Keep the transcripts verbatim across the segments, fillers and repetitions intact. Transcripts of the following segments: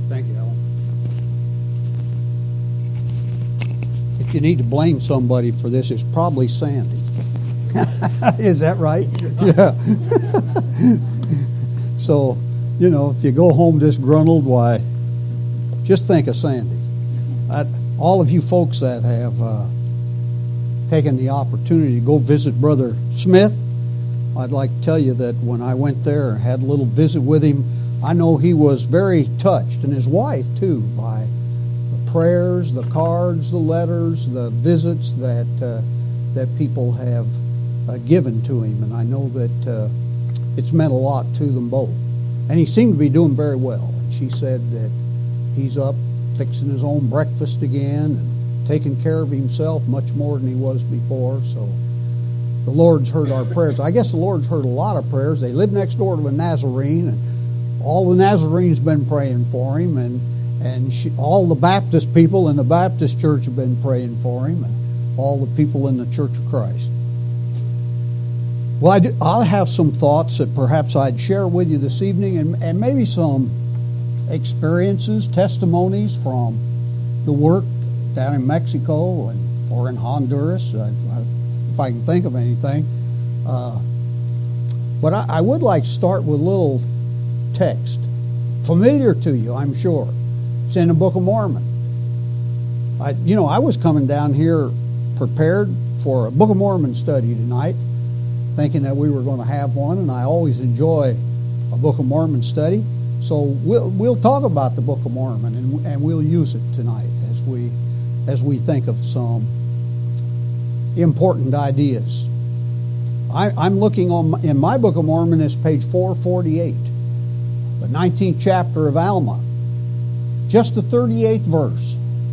Thank you, Alan. If you need to blame somebody for this, it's probably Sandy. Is that right? Yeah. So, you know, if you go home disgruntled, why, just think of Sandy. I, all of you folks that have uh, taken the opportunity to go visit Brother Smith, I'd like to tell you that when I went there and had a little visit with him, I know he was very touched, and his wife too, by the prayers, the cards, the letters, the visits that uh, that people have uh, given to him, and I know that uh, it's meant a lot to them both. And he seemed to be doing very well. And she said that he's up fixing his own breakfast again and taking care of himself much more than he was before. So the Lord's heard our prayers. I guess the Lord's heard a lot of prayers. They live next door to a Nazarene, and all the Nazarenes been praying for him, and and she, all the Baptist people in the Baptist church have been praying for him, and all the people in the Church of Christ. Well, I do, I'll have some thoughts that perhaps I'd share with you this evening, and, and maybe some experiences, testimonies from the work down in Mexico and or in Honduras, I, I, if I can think of anything. Uh, but I, I would like to start with a little text, familiar to you, I'm sure. It's in the Book of Mormon. I, you know, I was coming down here prepared for a Book of Mormon study tonight, thinking that we were going to have one, and I always enjoy a Book of Mormon study. So we'll we'll talk about the Book of Mormon, and and we'll use it tonight as we as we think of some important ideas. I, I'm looking on in my Book of Mormon is page four forty-eight, the nineteenth chapter of Alma, just the thirty-eighth verse.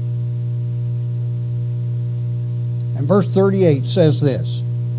And verse thirty-eight says this.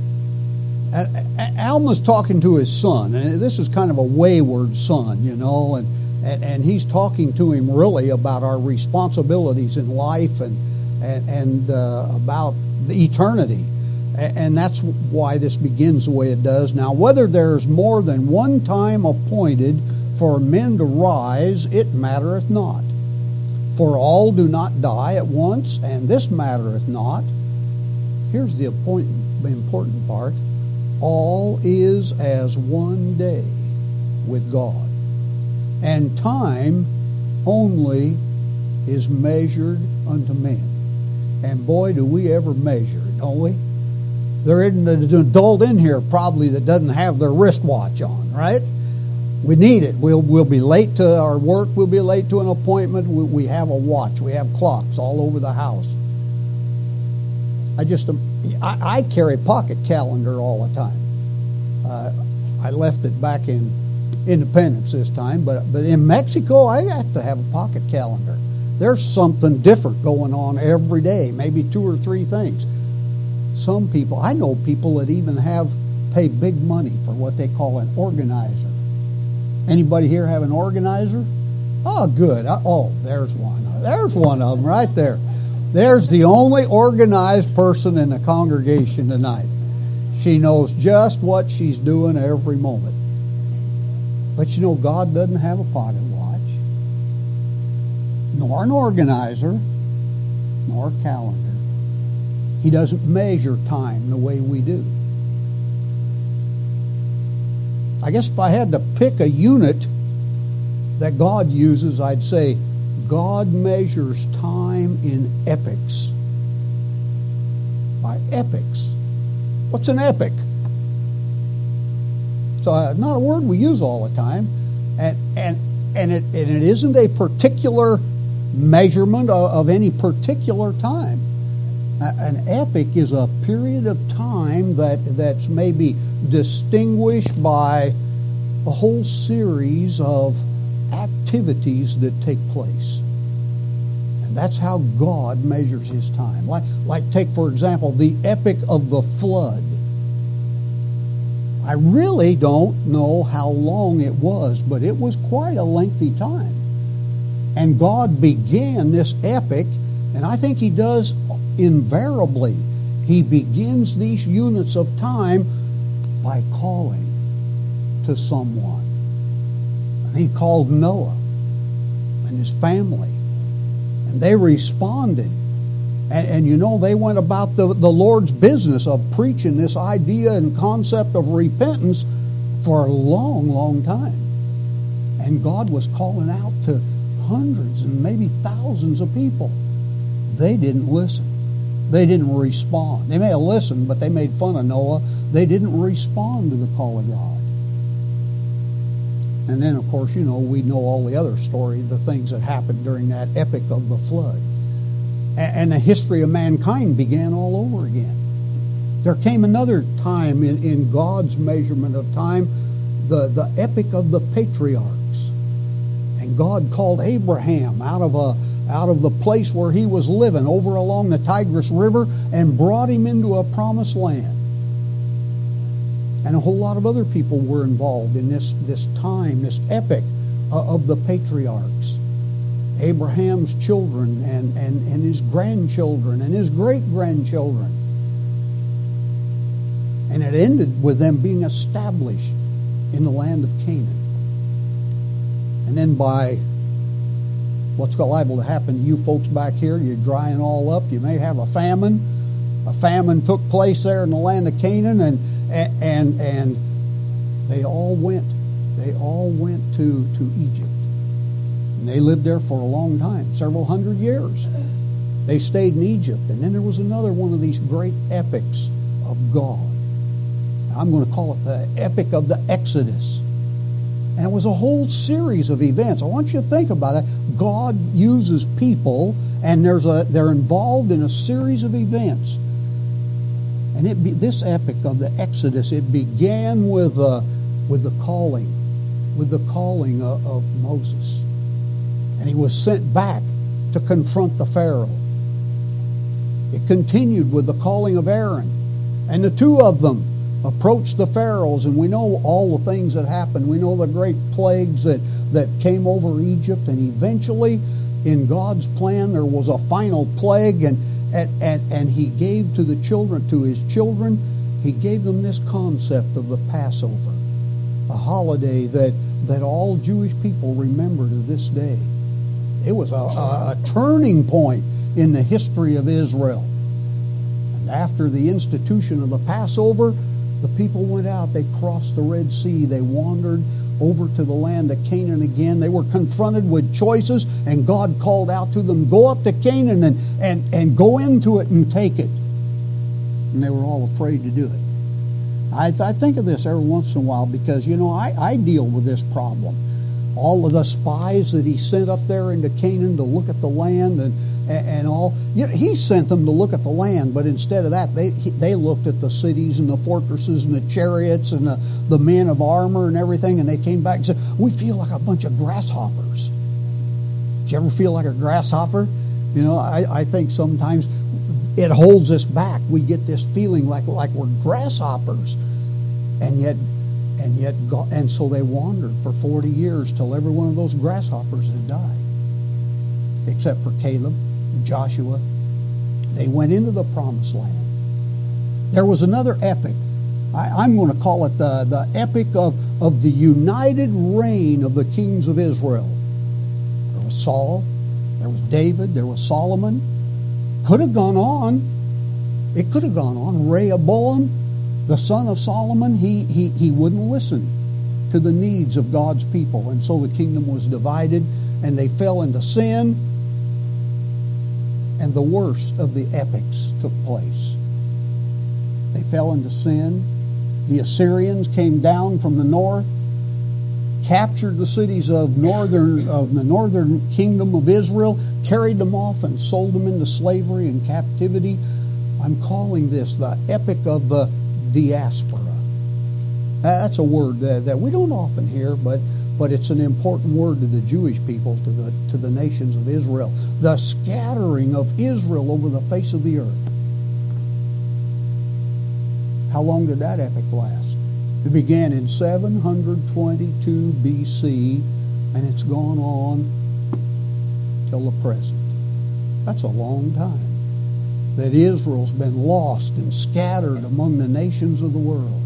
Alma's talking to his son, and this is kind of a wayward son, you know, and, and, and he's talking to him really about our responsibilities in life and and, and uh, about the eternity. And that's why this begins the way it does. Now, whether there's more than one time appointed for men to rise, it mattereth not. For all do not die at once, and this mattereth not. Here's the important part. All is as one day with God, and time only is measured unto men. And boy, do we ever measure, don't we? There isn't an adult in here probably that doesn't have their wristwatch on, right? We need it. We'll we'll be late to our work. We'll be late to an appointment. We, we have a watch. We have clocks all over the house. I just I, I carry a pocket calendar all the time. Uh, I left it back in Independence this time, but but in Mexico I have to have a pocket calendar. There's something different going on every day, maybe two or three things. Some people, I know people that even have pay big money for what they call an organizer. Anybody here have an organizer? Oh, good. Oh, there's one. There's one of them right there. There's the only organized person in the congregation tonight. She knows just what she's doing every moment. But you know, God doesn't have a pocket watch, nor an organizer, nor a calendar. He doesn't measure time the way we do. I guess if I had to pick a unit that God uses, I'd say God measures time in epochs. By epochs. What's an epoch? So uh, not a word we use all the time, and and and it and it isn't a particular measurement of, of any particular time. Uh, an epoch is a period of time that that's maybe distinguished by a whole series of activities that take place. And that's how God measures His time. Like, like take, for example, the epoch of the flood. I really don't know how long it was, but it was quite a lengthy time. And God began this epoch, and I think He does invariably. He begins these units of time by calling to someone. And He called Noah. and his family. And they responded. And, and you know, they went about the, the Lord's business of preaching this idea and concept of repentance for a long, long time. And God was calling out to hundreds and maybe thousands of people. They didn't listen. They didn't respond. They may have listened, but they made fun of Noah. They didn't respond to the call of God. And then, of course, you know, we know all the other story, the things that happened during that epic of the flood. And the history of mankind began all over again. There came another time in, in God's measurement of time, the, the epic of the patriarchs. And God called Abraham out of a out of the place where he was living over along the Tigris River and brought him into a promised land. And a whole lot of other people were involved in this, this time, this epic uh, of the patriarchs. Abraham's children and, and, and his grandchildren and his great-grandchildren. And it ended with them being established in the land of Canaan. And then by what's liable to happen to you folks back here, you're drying all up. You may have a famine. A famine took place there in the land of Canaan, and and and they all went. They all went to, to Egypt. And they lived there for a long time, several hundred years. They stayed in Egypt. And then there was another one of these great epics of God. I'm going to call it the epic of the Exodus. And it was a whole series of events. I want you to think about it. God uses people, and there's a they're involved in a series of events. And it be, this epic of the Exodus, it began with uh, with the calling, with the calling of, of Moses. And he was sent back to confront the Pharaoh. It continued with the calling of Aaron. And the two of them approached the Pharaohs, and we know all the things that happened. We know the great plagues that, that came over Egypt, and eventually, in God's plan, there was a final plague, and, and, and, and he gave to the children, to his children, he gave them this concept of the Passover, a holiday that, that all Jewish people remember to this day. It was a, a, a turning point in the history of Israel. And after the institution of the Passover, the people went out. They crossed the Red Sea. They wandered over to the land of Canaan again. They were confronted with choices, and God called out to them, go up to Canaan and, and, and go into it and take it. And they were all afraid to do it. I, I think of this every once in a while because, you know, I, I deal with this problem. All of the spies that he sent up there into Canaan to look at the land and, and, and all. You know, he sent them to look at the land, but instead of that, they he, they looked at the cities and the fortresses and the chariots and the, the men of armor and everything, and they came back and said, we feel like a bunch of grasshoppers. Did you ever feel like a grasshopper? You know, I, I think sometimes it holds us back. We get this feeling like, like we're grasshoppers. And yet... And yet, God, and so they wandered for forty years till every one of those grasshoppers had died, except for Caleb and Joshua. They went into the promised land. There was another epic. I, I'm going to call it the, the epic of, of the united reign of the kings of Israel. There was Saul, there was David, there was Solomon. Could have gone on. It could have gone on. Rehoboam, the son of Solomon, he, he, he wouldn't listen to the needs of God's people. And so the kingdom was divided, and they fell into sin, and the worst of the epics took place. They fell into sin. The Assyrians came down from the north, captured the cities of northern of the northern kingdom of Israel, carried them off and sold them into slavery and captivity. I'm calling this the epic of the diaspora. That's a word that, that we don't often hear, but but it's an important word to the Jewish people, to the to the nations of Israel. The scattering of Israel over the face of the earth. How long did that epic last? It began in seven hundred twenty-two B C, and it's gone on till the present. That's a long time that Israel's been lost and scattered among the nations of the world.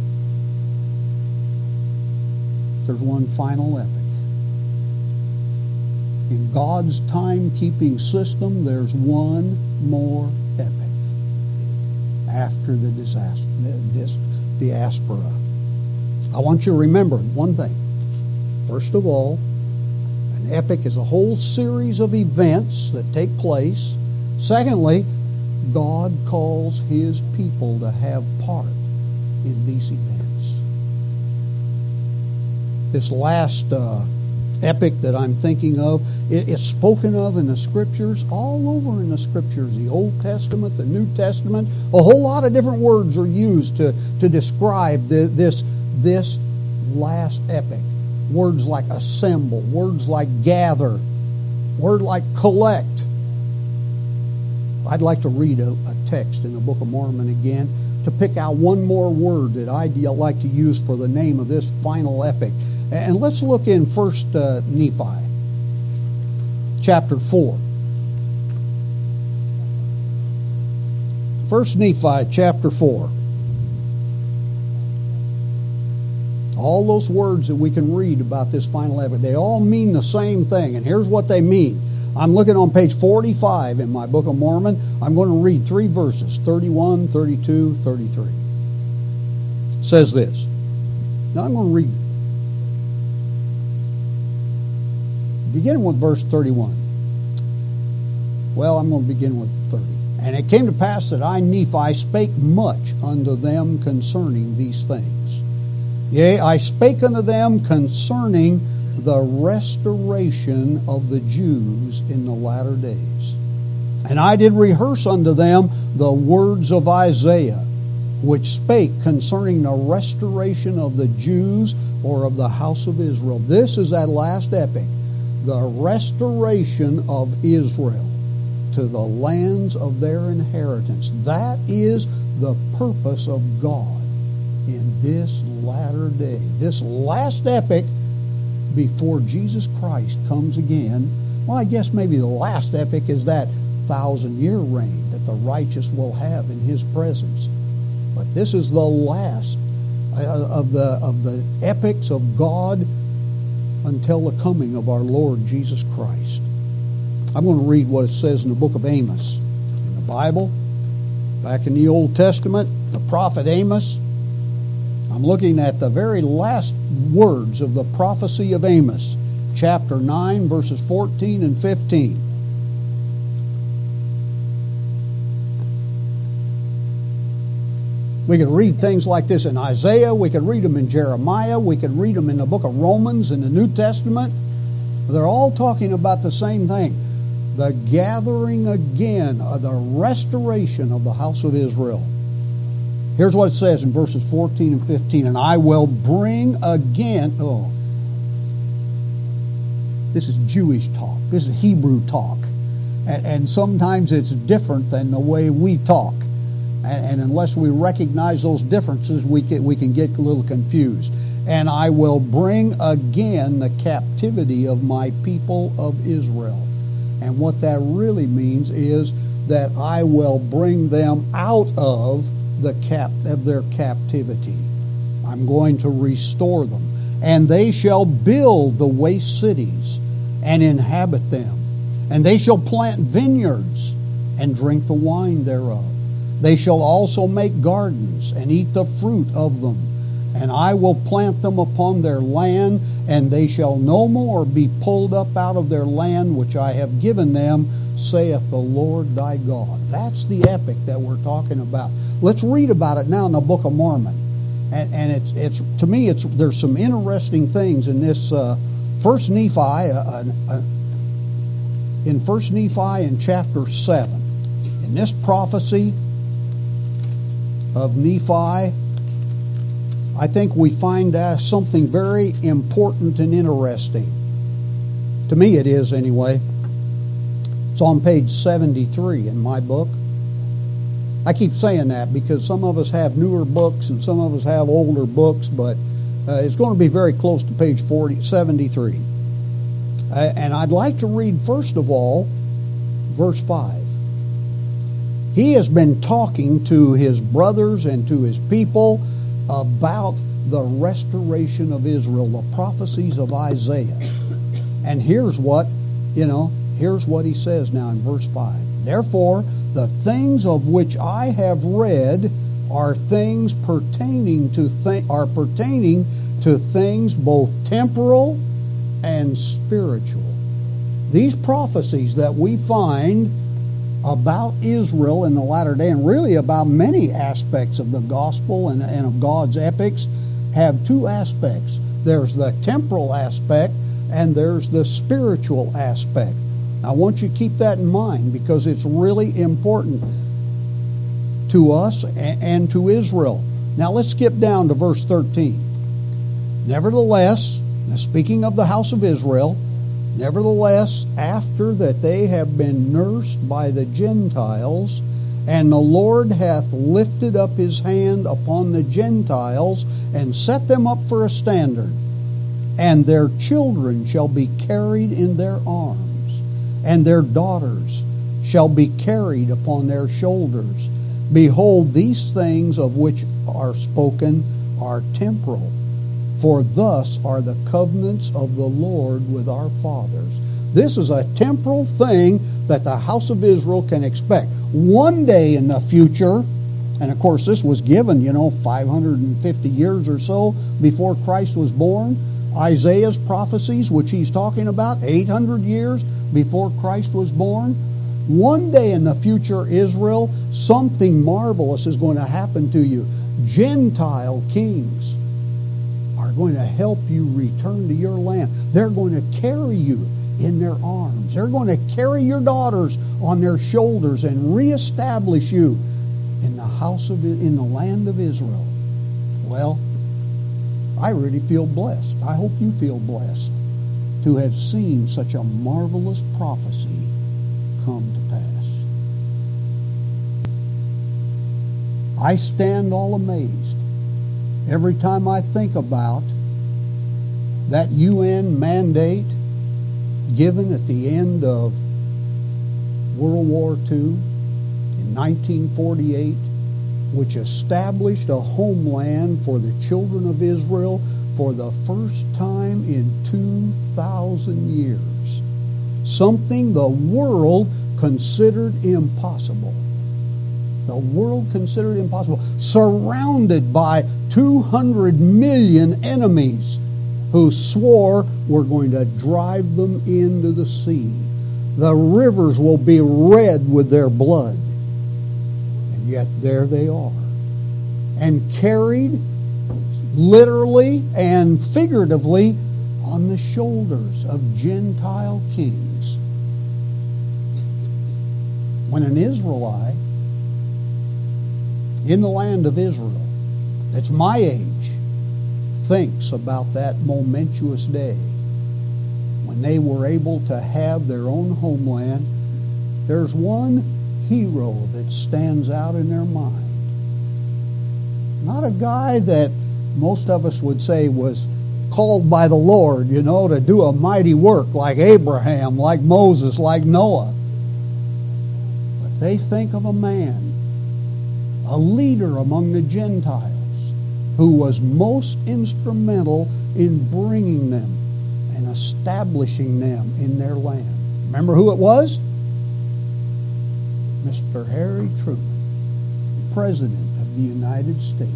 There's one final epic. In God's timekeeping system, there's one more epic after the disaster, this diaspora. I want you to remember one thing. First of all, an epic is a whole series of events that take place. Secondly, God calls His people to have part in these events. This last uh, epic that I'm thinking of, it, it's spoken of in the Scriptures, all over in the Scriptures, the Old Testament, the New Testament. A whole lot of different words are used to, to describe the, this, this last epic. Words like assemble, words like gather, word like collect. I'd like to read a, a text in the Book of Mormon again to pick out one more word that I'd like to use for the name of this final epic. And let's look in First uh, Nephi, chapter four. First Nephi, chapter four. All those words that we can read about this final epic, they all mean the same thing. And here's what they mean. I'm looking on page forty-five in my Book of Mormon. I'm going to read three verses, thirty-one, thirty-two, thirty-three. It says this. Now I'm going to read. Beginning with verse thirty-one. Well, I'm going to begin with thirty. And it came to pass that I, Nephi, spake much unto them concerning these things. Yea, I spake unto them concerning the restoration of the Jews in the latter days. And I did rehearse unto them the words of Isaiah, which spake concerning the restoration of the Jews or of the house of Israel. This is that last epic, the restoration of Israel to the lands of their inheritance. That is the purpose of God in this latter day, this last epic before Jesus Christ comes again. Well, I guess maybe the last epic is that thousand-year reign that the righteous will have in His presence. But this is the last of the of the epics of God until the coming of our Lord Jesus Christ. I'm going to read what it says in the book of Amos in the Bible, back in the Old Testament, the prophet Amos. I'm looking at the very last words of the prophecy of Amos, chapter nine, verses fourteen and fifteen. We could read things like this in Isaiah, we could read them in Jeremiah, we could read them in the book of Romans, in the New Testament. They're all talking about the same thing. The gathering again, of the restoration of the house of Israel. Here's what it says in verses fourteen and fifteen. And I will bring again, oh, this is Jewish talk. This is Hebrew talk. And, and sometimes it's different than the way we talk. And, and unless we recognize those differences, we can, we can get a little confused. And I will bring again the captivity of my people of Israel. And what that really means is that I will bring them out of the cap of their captivity. I'm going to restore them. And they shall build the waste cities and inhabit them. And they shall plant vineyards and drink the wine thereof. They shall also make gardens and eat the fruit of them. And I will plant them upon their land, and they shall no more be pulled up out of their land which I have given them, saith the Lord thy God. That's the epic that we're talking about. Let's read about it now in the Book of Mormon. And, and it's it's to me, it's there's some interesting things in this uh, First Nephi, uh, uh, in First Nephi in chapter seven. In this prophecy of Nephi, I think we find uh, something very important and interesting. To me it is anyway. It's on page seventy-three in my book. I keep saying that because some of us have newer books and some of us have older books, but uh, it's going to be very close to page forty, seventy-three. Uh, and I'd like to read, first of all, verse five. He has been talking to his brothers and to his people about the restoration of Israel, the prophecies of Isaiah. And here's what you know, here's what he says now in verse five. Therefore, the things of which I have read are things pertaining to th- are pertaining to things both temporal and spiritual. These prophecies that we find about Israel in the latter day, and really about many aspects of the gospel and, and of God's epics, have two aspects. There's the temporal aspect and there's the spiritual aspect. I want you to keep that in mind because it's really important to us and to Israel. Now let's skip down to verse thirteen. Nevertheless, now speaking of the house of Israel, nevertheless, after that they have been nursed by the Gentiles, and the Lord hath lifted up his hand upon the Gentiles, and set them up for a standard, and their children shall be carried in their arms, and their daughters shall be carried upon their shoulders. Behold, these things of which are spoken are temporal. For thus are the covenants of the Lord with our fathers. This is a temporal thing that the house of Israel can expect. One day in the future, and of course this was given, you know, five hundred fifty years or so before Christ was born. Isaiah's prophecies, which he's talking about, eight hundred years before Christ was born. One day in the future, Israel, something marvelous is going to happen to you. Gentile kings are going to help you return to your land. They're going to carry you in their arms. They're going to carry your daughters on their shoulders and reestablish you in the house of in the land of Israel. Well, I really feel blessed. I hope you feel blessed to have seen such a marvelous prophecy come to pass. I stand all amazed every time I think about that U N mandate given at the end of World War Two in nineteen forty-eight, which established a homeland for the children of Israel for the first time in two thousand years. Something the world considered impossible. The world considered impossible. Surrounded by two hundred million enemies who swore we're going to drive them into the sea. The rivers will be red with their blood. And yet there they are. And carried literally and figuratively on the shoulders of Gentile kings. When an Israelite in the land of Israel that's my age thinks about that momentous day when they were able to have their own homeland, there's one hero that stands out in their mind. Not a guy that most of us would say was called by the Lord, you know, to do a mighty work like Abraham, like Moses, like Noah. But they think of a man, a leader among the Gentiles, who was most instrumental in bringing them and establishing them in their land. Remember who it was? Mister Harry Truman, President of the United States.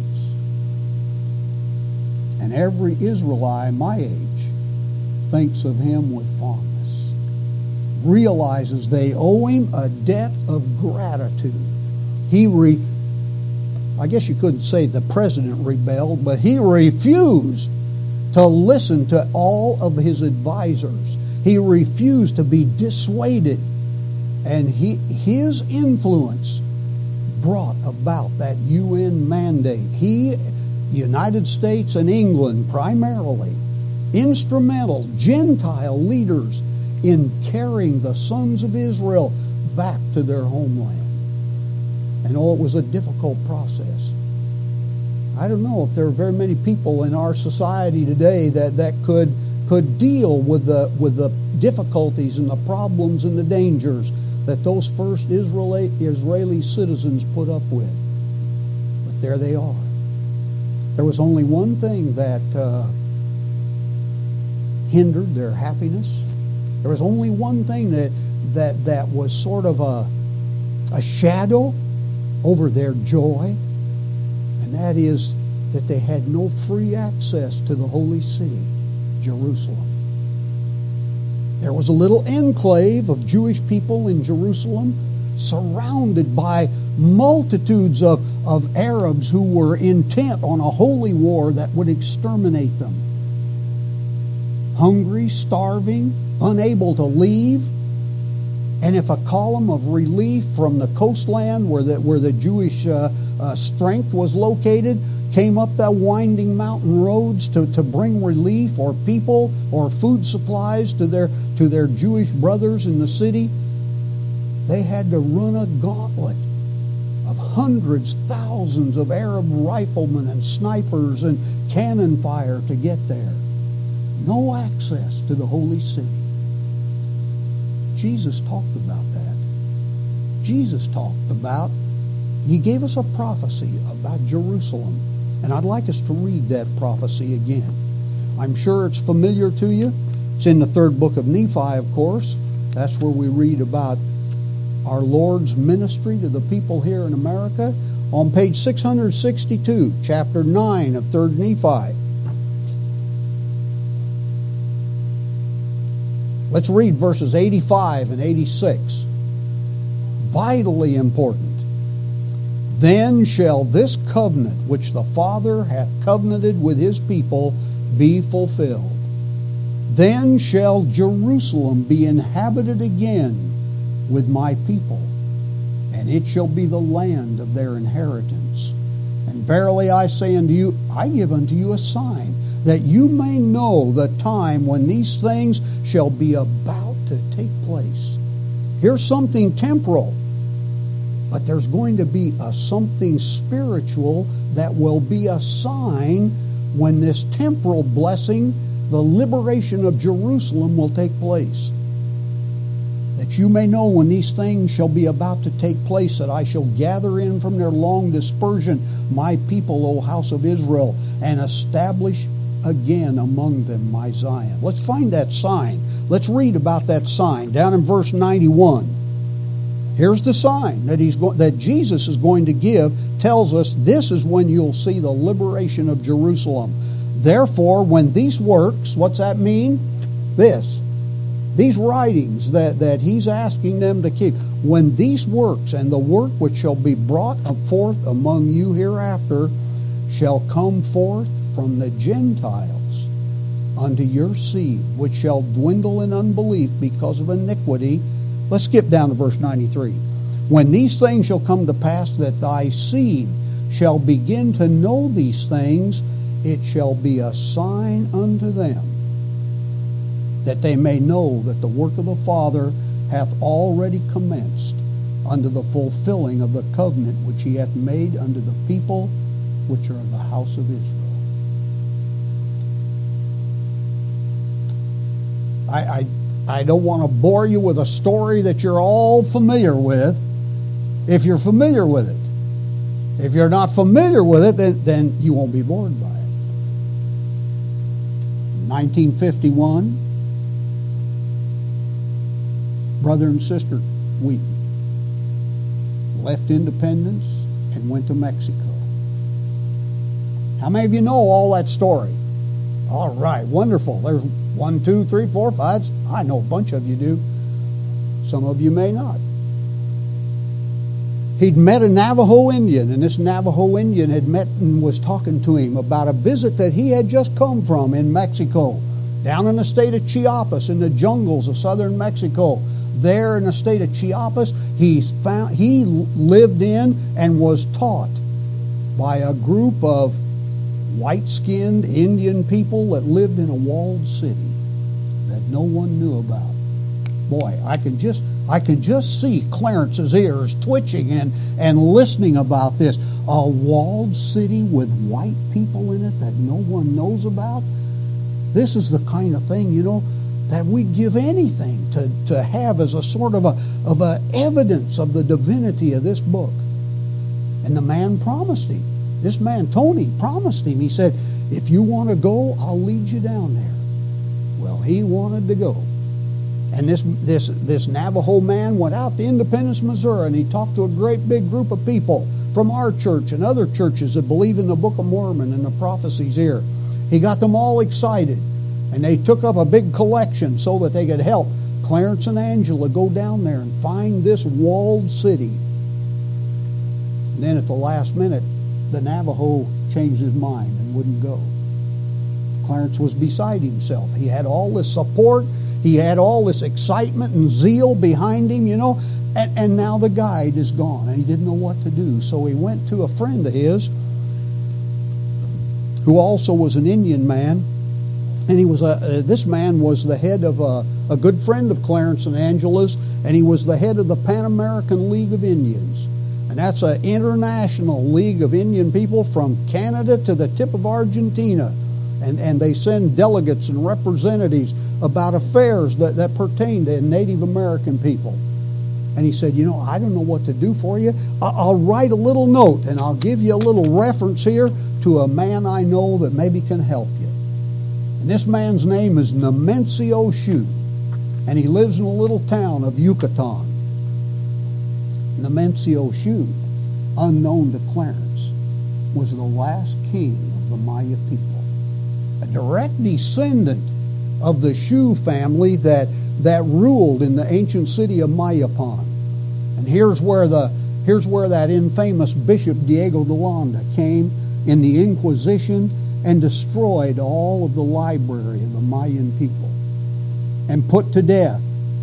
And every Israelite my age thinks of him with fondness, realizes they owe him a debt of gratitude. He re I guess you couldn't say the president rebelled, but he refused to listen to all of his advisors. He refused to be dissuaded. And he, his influence brought about that U N mandate. He, United States and England primarily, instrumental Gentile leaders in carrying the sons of Israel back to their homeland. And oh, it was a difficult process. I don't know if there are very many people in our society today that, that could could deal with the with the difficulties and the problems and the dangers that those first Israeli, Israeli citizens put up with. But there they are. There was only one thing that uh, hindered their happiness There was only one thing that that, that was sort of a, a shadow over their joy, and that is that they had no free access to the holy city, Jerusalem. There was a little enclave of Jewish people in Jerusalem, surrounded by multitudes of, of Arabs who were intent on a holy war that would exterminate them. Hungry, starving, unable to leave. And if a column of relief from the coastland where the, where the Jewish uh, uh, strength was located came up the winding mountain roads to, to bring relief or people or food supplies to their, to their Jewish brothers in the city, they had to run a gauntlet of hundreds, thousands of Arab riflemen and snipers and cannon fire to get there. No access to the holy city. Jesus talked about that. Jesus talked about, he gave us a prophecy about Jerusalem. And I'd like us to read that prophecy again. I'm sure it's familiar to you. It's in the third book of Nephi, of course. That's where we read about our Lord's ministry to the people here in America. On page six hundred sixty-two, chapter nine of third Nephi. Let's read verses eighty-five and eighty-six. Vitally important. Then shall this covenant which the Father hath covenanted with his people be fulfilled. Then shall Jerusalem be inhabited again with my people, and it shall be the land of their inheritance. And verily I say unto you, I give unto you a sign, that you may know the time when these things shall be about to take place. Here's something temporal, but there's going to be a something spiritual that will be a sign when this temporal blessing, the liberation of Jerusalem, will take place. That you may know when these things shall be about to take place, that I shall gather in from their long dispersion my people, O house of Israel, and establish again among them my Zion. Let's find that sign. Let's read about that sign down in verse ninety-one. Here's the sign that he's go- that Jesus is going to give. Tells us this is when you'll see the liberation of Jerusalem. Therefore, when these works, what's that mean? This. These writings that, that he's asking them to keep. When these works and the work which shall be brought forth among you hereafter shall come forth from the Gentiles unto your seed, which shall dwindle in unbelief because of iniquity. Let's skip down to verse ninety-three. When these things shall come to pass, that thy seed shall begin to know these things, it shall be a sign unto them, that they may know that the work of the Father hath already commenced unto the fulfilling of the covenant which he hath made unto the people which are of the house of Israel. I, I, I don't want to bore you with a story that you're all familiar with, if you're familiar with it. If you're not familiar with it, then, then you won't be bored by it. nineteen fifty-one, brother and sister Wheaton left Independence and went to Mexico. How many of you know all that story? All right, wonderful. There's one, two, three, four, five. I know a bunch of you do. Some of you may not. He'd met a Navajo Indian, and this Navajo Indian had met and was talking to him about a visit that he had just come from in Mexico, down in the state of Chiapas, in the jungles of southern Mexico. There in the state of Chiapas, he found he lived in and was taught by a group of white-skinned Indian people that lived in a walled city that no one knew about. Boy, I can just I can just see Clarence's ears twitching and, and listening about this. A walled city with white people in it that no one knows about? This is the kind of thing, you know, that we'd give anything to, to have as a sort of a of a evidence of the divinity of this book. And the man promised him. This man, Tony, promised him. He said, if you want to go, I'll lead you down there. Well, he wanted to go. And this, this, this Navajo man went out to Independence, Missouri, and he talked to a great big group of people from our church and other churches that believe in the Book of Mormon and the prophecies here. He got them all excited, and they took up a big collection so that they could help Clarence and Angela go down there and find this walled city. And then at the last minute, the Navajo changed his mind and wouldn't go. Clarence was beside himself. He had all this support. He had all this excitement and zeal behind him, you know. And, and now the guide is gone, and he didn't know what to do. So he went to a friend of his who also was an Indian man. And he was a, uh, this man was the head of a, a good friend of Clarence and Angela's, and he was the head of the Pan American League of Indians. And that's an international league of Indian people from Canada to the tip of Argentina. And, and they send delegates and representatives about affairs that, that pertain to Native American people. And he said, you know, I don't know what to do for you. I'll write a little note, and I'll give you a little reference here to a man I know that maybe can help you. And this man's name is Nemencio Shue, and he lives in a little town of Yucatan. Nemencio Shue, unknown to Clarence, was the last king of the Maya people, a direct descendant of the Shue family that, that ruled in the ancient city of Mayapan. And here's where the here's where that infamous Bishop Diego de Landa came in the Inquisition and destroyed all of the library of the Mayan people and put to death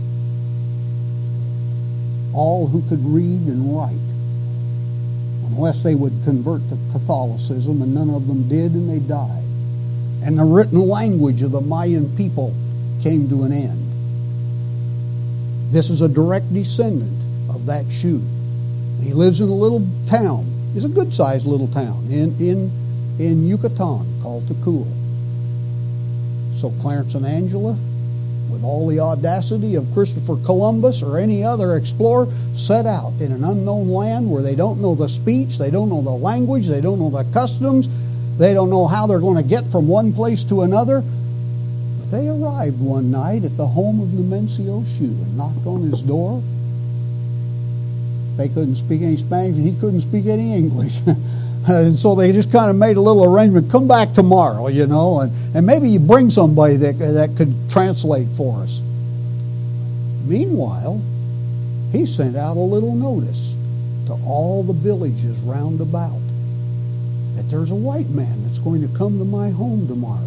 all who could read and write, unless they would convert to Catholicism, and none of them did, and they died. And the written language of the Mayan people came to an end. This is a direct descendant of that Shue. He lives in a little town. It's a good-sized little town in, in, in Yucatan called Tacul. So Clarence and Angela, with all the audacity of Christopher Columbus or any other explorer, set out in an unknown land where they don't know the speech, they don't know the language, they don't know the customs, they don't know how they're going to get from one place to another. But they arrived one night at the home of Nemencio Shue and knocked on his door. They couldn't speak any Spanish, and he couldn't speak any English. And so they just kind of made a little arrangement, come back tomorrow, you know, and, and maybe you bring somebody that, that could translate for us. Meanwhile, he sent out a little notice to all the villages round about that there's a white man that's going to come to my home tomorrow.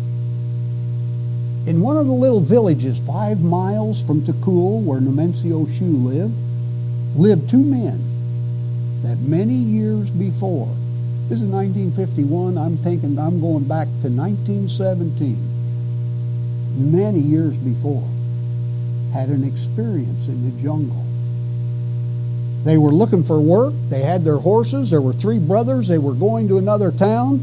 In one of the little villages five miles from Tacul, where Nemencio Shue lived, lived two men that many years before, this is nineteen fifty-one, I'm thinking I'm going back to nineteen seventeen, many years before, had an experience in the jungle. They were looking for work, they had their horses, there were three brothers, they were going to another town.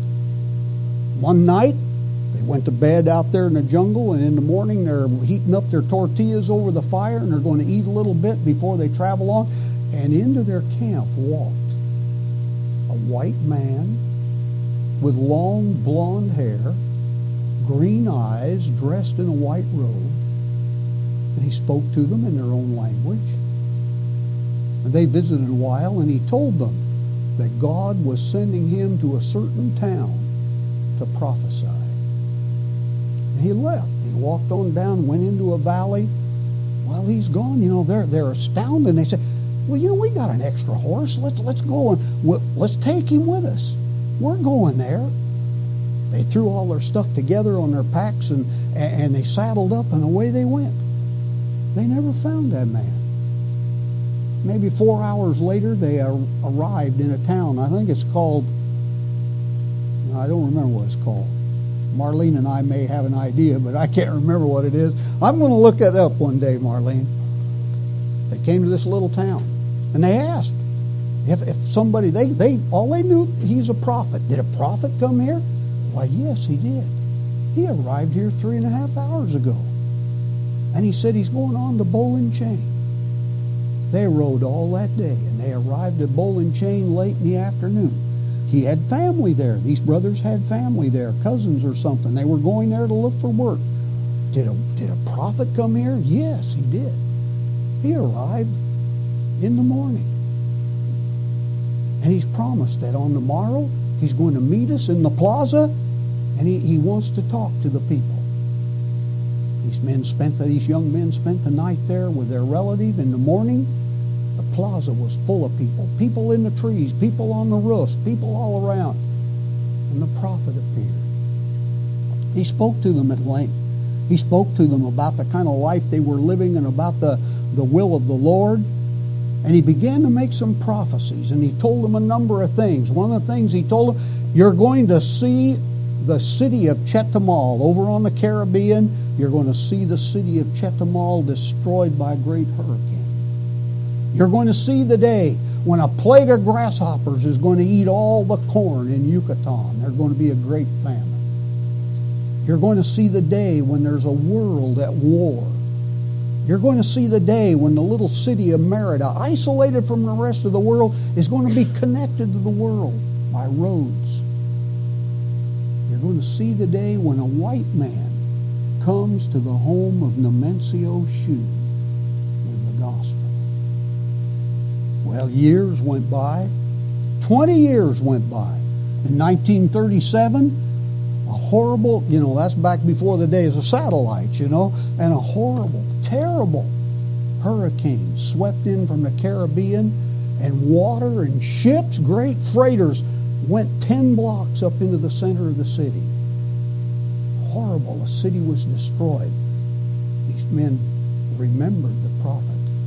One night, they went to bed out there in the jungle, and in the morning they're heating up their tortillas over the fire, and they're going to eat a little bit before they travel on. And into their camp walked a white man with long blonde hair, green eyes, dressed in a white robe. And he spoke to them in their own language. And they visited a while, and he told them that God was sending him to a certain town to prophesy. And he left. He walked on down, went into a valley. Well, he's gone. You know, they're they're astounded. They said, well, you know, we got an extra horse. Let's let's go and we'll, let's take him with us. We're going there. They threw all their stuff together on their packs and and they saddled up, and away they went. They never found that man. Maybe four hours later, they ar- arrived in a town. I think it's called, I don't remember what it's called. Marlene and I may have an idea, but I can't remember what it is. I'm going to look it up one day, Marlene. They came to this little town, and they asked if, if somebody, they, they all they knew, he's a prophet. Did a prophet come here? Why, yes, he did. He arrived here three and a half hours ago. And he said he's going on to Bowling Chain. They rode all that day, and they arrived at Bowling Chain late in the afternoon. He had family there. These brothers had family there, cousins or something. They were going there to look for work. Did a, did a prophet come here? Yes, he did. He arrived in the morning. And he's promised that on the morrow, he's going to meet us in the plaza, and he, he wants to talk to the people. These men spent, these young men spent the night there with their relative. In the morning, the plaza was full of people. People in the trees, people on the roofs, people all around. And the prophet appeared. He spoke to them at length. He spoke to them about the kind of life they were living and about the, the will of the Lord. And he began to make some prophecies, and he told them a number of things. One of the things he told them, you're going to see the city of Chetumal over on the Caribbean. You're going to see the city of Chetumal destroyed by a great hurricane. You're going to see the day when a plague of grasshoppers is going to eat all the corn in Yucatan. There's going to be a great famine. You're going to see the day when there's a world at war. You're going to see the day when the little city of Merida, isolated from the rest of the world, is going to be connected to the world by roads. You're going to see the day when a white man comes to the home of Nemencio Shu with the gospel. Well, years went by. Twenty years went by. In nineteen thirty-seven, a horrible, you know, that's back before the days of satellites, you know, and a horrible, terrible hurricane swept in from the Caribbean, and water and ships, great freighters, went ten blocks up into the center of the city. Horrible. The city was destroyed. These men remembered the prophet.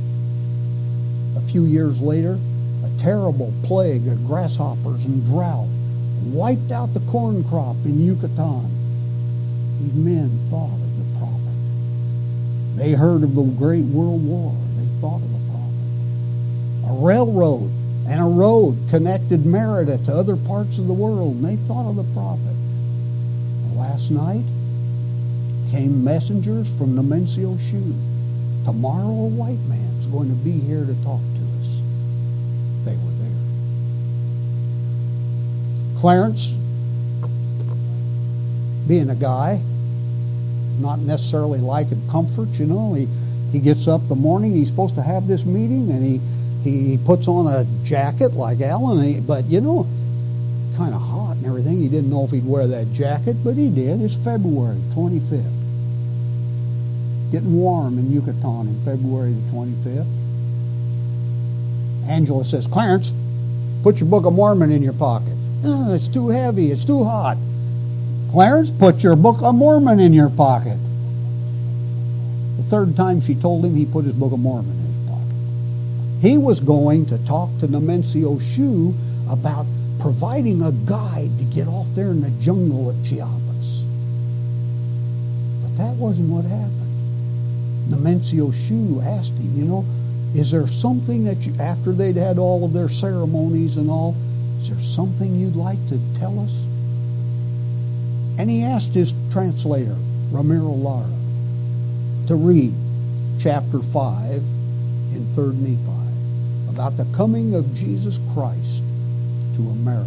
A few years later, a terrible plague of grasshoppers and drought wiped out the corn crop in Yucatan. These men thought of the prophet. They heard of the Great World War. They thought of the prophet. A railroad and a road connected Merida to other parts of the world, and they thought of the prophet. Last night came messengers from Nemencio Shu. Tomorrow a white man's going to be here to talk to us. They were there. Clarence, being a guy, not necessarily liking comfort, you know, he, he gets up the morning, he's supposed to have this meeting, and he, he puts on a jacket like Alan, and he, but, you know, kind of hot and everything. He didn't know if he'd wear that jacket, but he did. It's February twenty-fifth. Getting warm in Yucatan in February the twenty-fifth. Angela says, Clarence, put your Book of Mormon in your pocket. Oh, it's too heavy. It's too hot. Clarence, put your Book of Mormon in your pocket. The third time she told him, he put his Book of Mormon in his pocket. He was going to talk to Nemencio Shu about providing a guide to get off there in the jungle of Chiapas. But that wasn't what happened. Nemencio Shu asked him, you know, is there something that you, after they'd had all of their ceremonies and all, is there something you'd like to tell us? And he asked his translator, Ramiro Lara, to read chapter five in Third Nephi about the coming of Jesus Christ to America.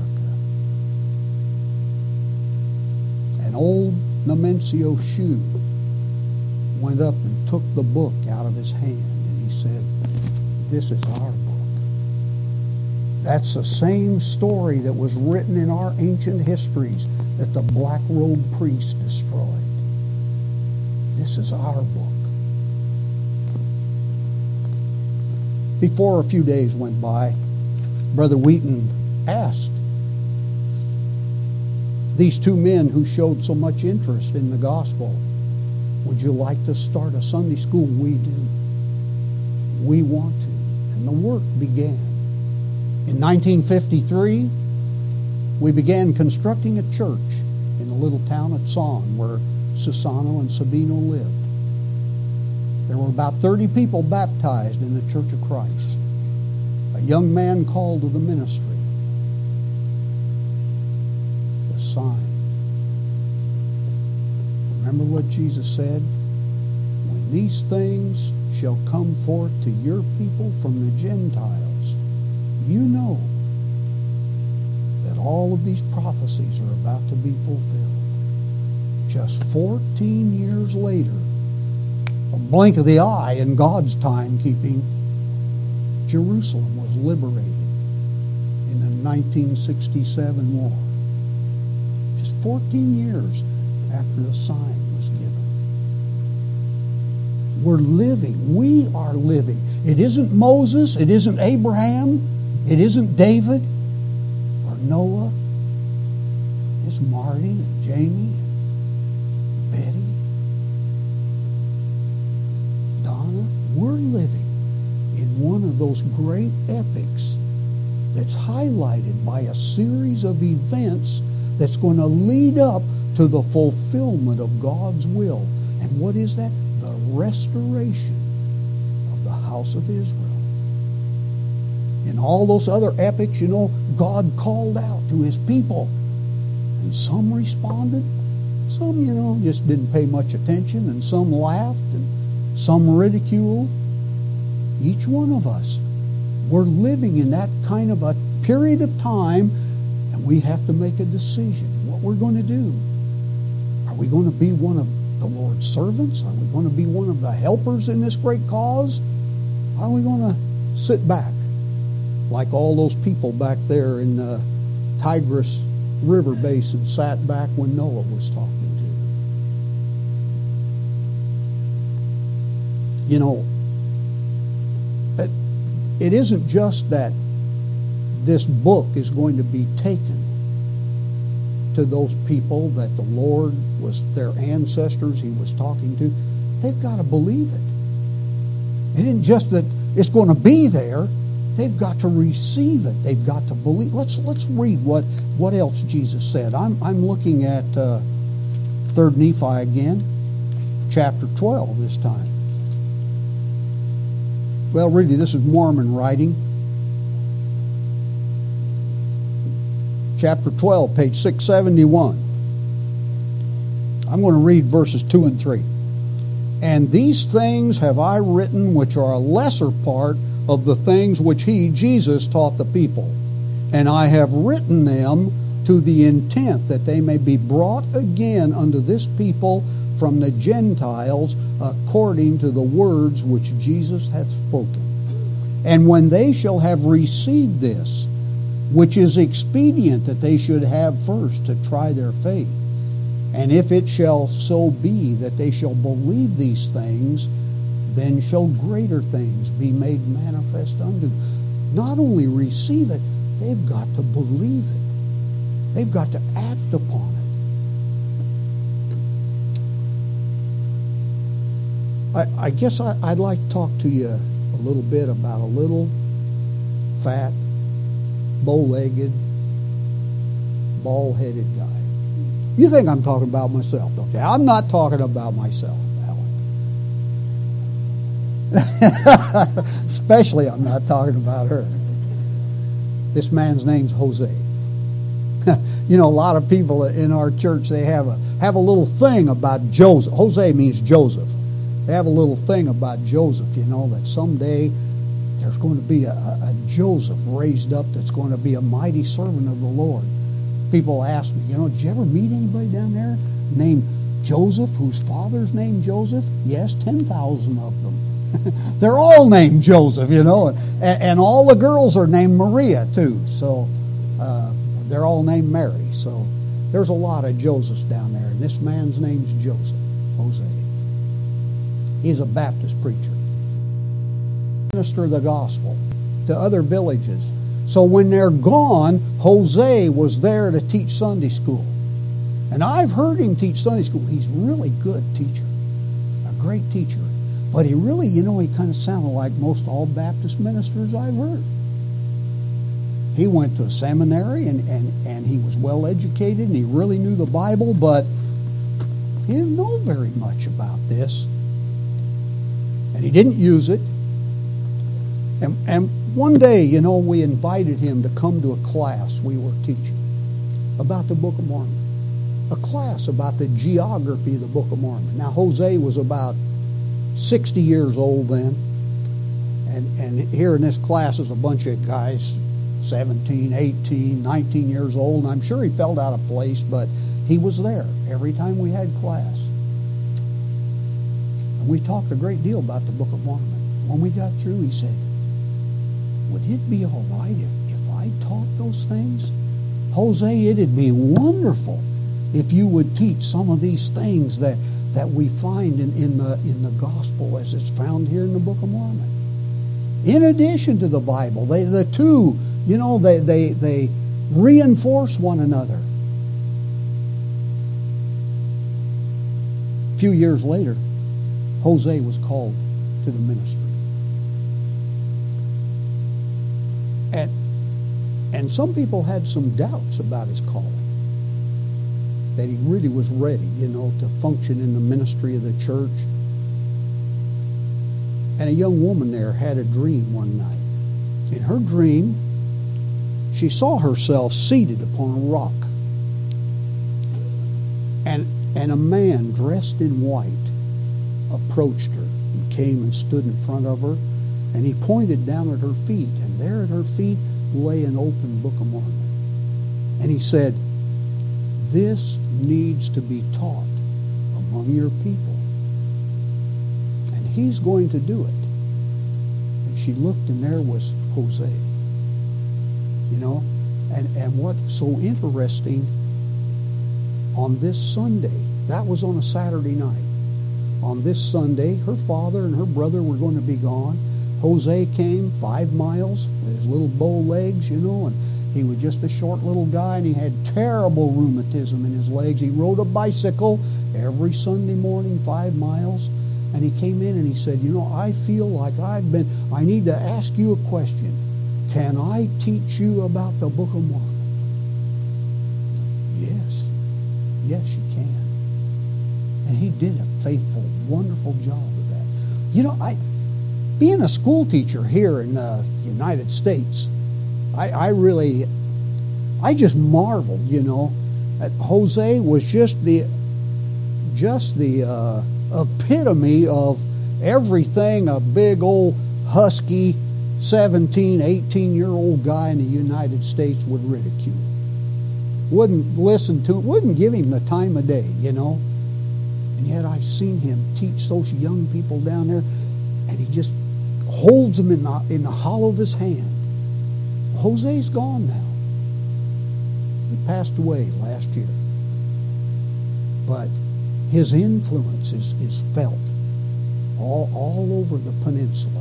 And old Nemencio Shu went up and took the book out of his hand, and he said, this is our book. That's the same story that was written in our ancient histories that the black-robed priest destroyed. This is our book. Before a few days went by, Brother Wheaton asked these two men who showed so much interest in the gospel, would you like to start a Sunday school? We do. We want to. And the work began. In nineteen fifty-three, we began constructing a church in the little town of Son where Susano and Sabino lived. There were about thirty people baptized in the Church of Christ. A young man called to the ministry. The sign. Remember what Jesus said? When these things shall come forth to your people from the Gentiles, you know that all of these prophecies are about to be fulfilled. Just fourteen years later, a blink of the eye in God's timekeeping, Jerusalem was liberated in the nineteen sixty-seven war. Just fourteen years after the sign was given. We're living. We are living. It isn't Moses. It isn't Abraham. It isn't David or Noah. It's Marty and Jamie and Betty, Donna. We're living in one of those great epics that's highlighted by a series of events that's going to lead up to the fulfillment of God's will. And what is that? The restoration of the house of Israel. In all those other epics, you know, God called out to His people. And some responded. Some, you know, just didn't pay much attention. And some laughed. And some ridiculed. Each one of us, we're living in that kind of a period of time. And we have to make a decision what we're going to do. Are we going to be one of the Lord's servants? Are we going to be one of the helpers in this great cause? Are we going to sit back like all those people back there in the Tigris River basin sat back when Noah was talking to them? You know, it, it isn't just that this book is going to be taken to those people that the Lord was their ancestors He was talking to. They've got to believe it. It isn't just that it's going to be there. They've got to receive it. They've got to believe. Let's let's read what, what else Jesus said. I'm I'm looking at uh, Third Nephi again, chapter twelve this time. Well, really, this is Mormon writing. Chapter twelve, page six seventy-one. I'm going to read verses two and three. And these things have I written, which are a lesser part of the things which He, Jesus, taught the people. And I have written them to the intent that they may be brought again unto this people from the Gentiles, according to the words which Jesus hath spoken. And when they shall have received this, which is expedient that they should have first to try their faith, and if it shall so be that they shall believe these things, then shall greater things be made manifest unto them. Not only receive it, they've got to believe it. They've got to act upon it. I, I guess I, I'd like to talk to you a little bit about a little fat, bow-legged, bald-headed guy. You think I'm talking about myself, don't you? I'm not talking about myself, Alan. Especially I'm not talking about her. This man's name's Jose. You know, a lot of people in our church, they have a have a little thing about Joseph. Jose means Joseph. They have a little thing about Joseph, you know, that someday there's going to be a, a Joseph raised up that's going to be a mighty servant of the Lord. People ask me, you know, did you ever meet anybody down there named Joseph, whose father's named Joseph? Yes, ten thousand of them. They're all named Joseph, you know, and, and all the girls are named Maria, too. So uh, they're all named Mary. So there's a lot of Josephs down there, and this man's name's Joseph, Jose. He's a Baptist preacher. Minister the gospel to other villages. So when they're gone, Jose was there to teach Sunday school. And I've heard him teach Sunday school. He's a really good teacher, a great teacher. But he really, you know, he kind of sounded like most all Baptist ministers I've heard. He went to a seminary and, and, and he was well educated and he really knew the Bible, but he didn't know very much about this. And he didn't use it. And, and one day, you know, we invited him to come to a class we were teaching about the Book of Mormon. A class about the geography of the Book of Mormon. Now, Jose was about sixty years old then. And, and here in this class is a bunch of guys, seventeen, eighteen, nineteen years old. And I'm sure he felt out of place, but he was there every time we had class. And we talked a great deal about the Book of Mormon. When we got through, he said, would it be all right if, if I taught those things? Jose, it'd be wonderful if you would teach some of these things that, that we find in, in, the, in the gospel as it's found here in the Book of Mormon. In addition to the Bible, they, the two, you know, they, they, they reinforce one another. A few years later, Jose was called to the ministry. And, and some people had some doubts about his calling, that he really was ready, you know, to function in the ministry of the church. And a young woman there had a dream one night. In her dream, she saw herself seated upon a rock. And, and a man dressed in white approached her and came and stood in front of her. And he pointed down at her feet. And there at her feet lay an open Book of Mormon. And he said, this needs to be taught among your people. And he's going to do it. And she looked, and there was Jose. You know, and, and what's so interesting, on this Sunday, that was on a Saturday night. On this Sunday, her father and her brother were going to be gone. Jose came five miles with his little bow legs, you know, and he was just a short little guy, and he had terrible rheumatism in his legs. He rode a bicycle every Sunday morning, five miles, and he came in and he said, you know, I feel like I've been, I need to ask you a question. Can I teach you about the Book of Mormon? Yes. Yes, you can. And he did a faithful, wonderful job of that. You know, I, being a school teacher here in the United States, I, I really, I just marveled, you know, that Jose was just the, just the uh, epitome of everything a big old husky seventeen, eighteen-year-old guy in the United States would ridicule. Wouldn't listen to, wouldn't give him the time of day, you know. And yet I've seen him teach those young people down there, and he just holds them in the, in the hollow of his hand. Jose's gone now. He passed away last year. But his influence is, is felt all, all over the peninsula.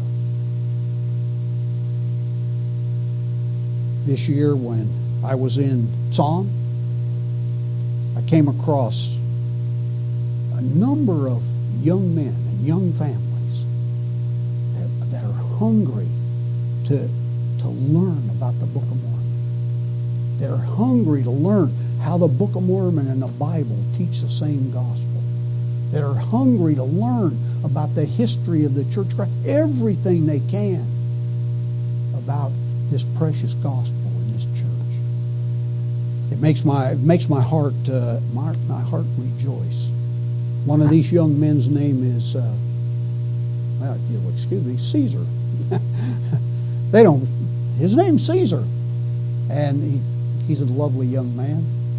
This year when I was in Tsan, I came across a number of young men and young families that, that are hungry to, to learn about the Book of Mormon, that are hungry to learn how the Book of Mormon and the Bible teach the same gospel, that are hungry to learn about the history of the Church of Christ, everything they can about this precious gospel in this church. It makes my it makes my heart uh, my, my heart rejoice. One of these young men's name is, uh, well, if you'll excuse me, Caesar. They don't. His name's Caesar, and he, he's a lovely young man,